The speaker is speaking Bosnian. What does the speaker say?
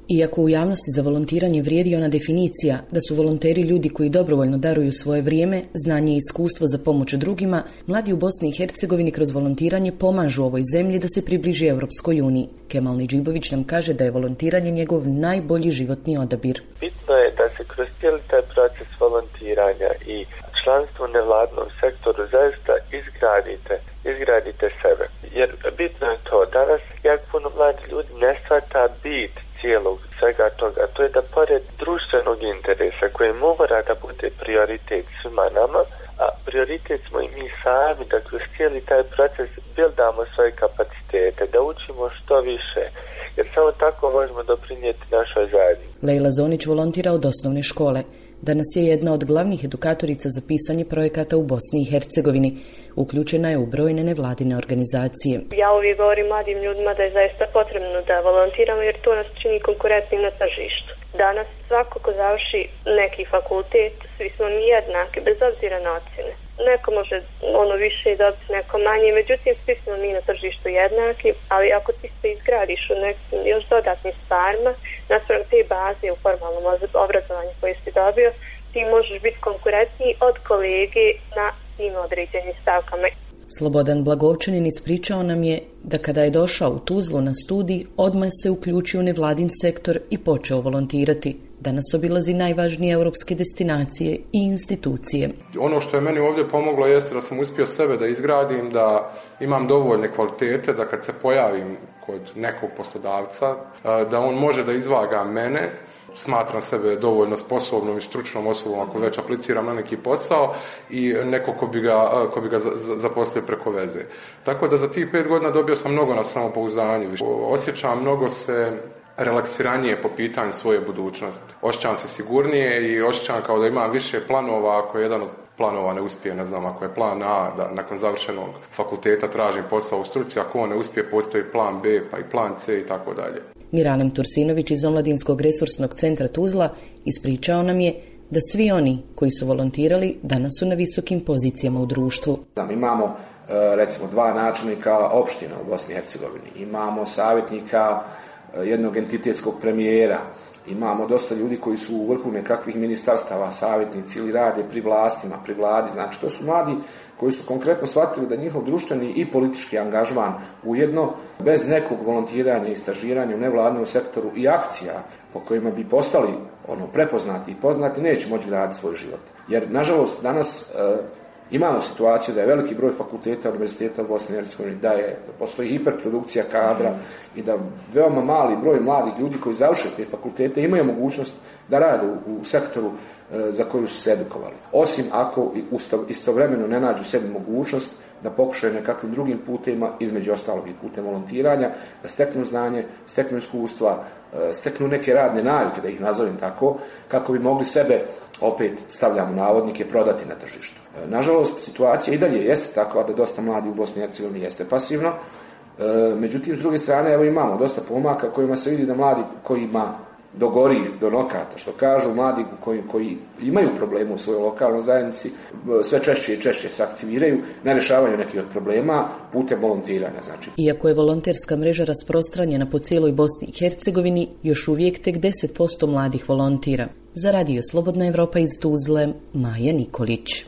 Iako u javnosti za volontiranje vrijedi ona definicija da su volonteri ljudi koji dobrovoljno daruju svoje vrijeme, znanje i iskustvo za pomoć drugima, mladi u Bosni i Hercegovini kroz volontiranje pomažu ovoj zemlji da se približi Europskoj uniji. Kemal Nidžibović nam kaže da je volontiranje njegov najbolji životni odabir. Bitno je da se kroz cijeli taj proces volontiranja i članstvo u nevladnom sektoru zaista izgradite sebe. Jer bitno je to, danas jako puno mladi ljudi ne shvata bit cijelog svega toga, to je da pored društvenog interesa koji mora da bude prioritet svima nama, a prioritet smo i mi sami da kroz cijeli taj proces bildamo svoje kapacitete, da učimo što više, jer samo tako možemo doprinijeti našoj zajednici. Lejla Zonić volontira od osnovne škole. Danas je jedna od glavnih edukatorica za pisanje projekata u Bosni i Hercegovini. Uključena je u brojne nevladine organizacije. Ja uvijek govorim mladim ljudima da je zaista potrebno da volontiramo jer to nas čini konkurentnim na tržištu. Danas svako ko završi neki fakultet, svi smo mi jednaki, bez obzira na ocjene. Neko može više dobiti, neko manje, međutim svi smo mi na tržištu jednaki, ali ako ti se izgradiš u nekim još dodatnim stvarima, naspram te baze u formalnom obrazovanju koje si dobio, ti možeš biti konkurentniji od kolege na tim određenim stavkama. Slobodan Blagovčanin ispričao nam je da kada je došao u Tuzlu na studij, odmah se uključio u nevladin sektor i počeo volontirati. Danas obilazi najvažnije europske destinacije i institucije. Ono što je meni ovdje pomoglo jeste da sam uspio sebe da izgradim, da imam dovoljne kvalitete, da kad se pojavim kod nekog poslodavca, da on može da izvaga mene. Smatram sebe dovoljno sposobnom i stručnom osobom ako već apliciram na neki posao i neko ko bi ga zaposlio preko veze. Tako da za tih 5 godina dobio sam mnogo na samopouzdanju. Osjećam mnogo se relaksiranije po pitanju svoje budućnosti. Osjećam se sigurnije i osjećam kao da imam više planova ako jedan od planova ne uspije, ne znam, ako je plan A, da nakon završenog fakulteta tražim posao u struci, ako on ne uspije, postoji plan B, pa i plan C i tako dalje. Miralem Tursinović iz Omladinskog resursnog centra Tuzla ispričao nam je da svi oni koji su volontirali danas su na visokim pozicijama u društvu. Imamo recimo 2 načelnika opština u Bosni i Hercegovini, imamo savjetnika jednog entitetskog premijera, imamo dosta ljudi koji su u vrhu nekakvih ministarstava, savjetnici ili rade pri vlastima, pri vladi. Znači, to su mladi koji su konkretno shvatili da njihov društveni i politički angažman ujedno, bez nekog volontiranja i stažiranja u nevladnom sektoru i akcija po kojima bi postali prepoznati i poznati, neće moći raditi svoj život. Jer, nažalost, danas imamo situaciju da je veliki broj fakulteta, univerziteta u Bosni i Hercegovini, da postoji hiperprodukcija kadra i da veoma mali broj mladih ljudi koji završe te fakultete imaju mogućnost da rade u sektoru za koju su se edukovali. Osim ako istovremeno ne nađu sebi mogućnost da pokušaju nekakvim drugim putevima, između ostalog i putem volontiranja, da steknu znanje, steknu iskustva, steknu neke radne navike, da ih nazovem tako, kako bi mogli sebe, opet stavljamo navodnike, prodati na tržištu. Nažalost, situacija i dalje jeste takva da dosta mladi u Bosni i Hercegovini jeste pasivno, međutim, s druge strane, evo imamo dosta pomaka kojima se vidi da mladi kojima dogori do nokata, što kažu, mladi koji imaju problema u svojoj lokalnoj zajednici, sve češće i češće se aktiviraju na rješavanju nekih od problema putem volontiranja. Znači. Iako je volonterska mreža rasprostranjena po cijeloj Bosni i Hercegovini, još uvijek tek 10% mladih volontira. Za Radio Slobodna Evropa iz Tuzle, Maja Nikolić.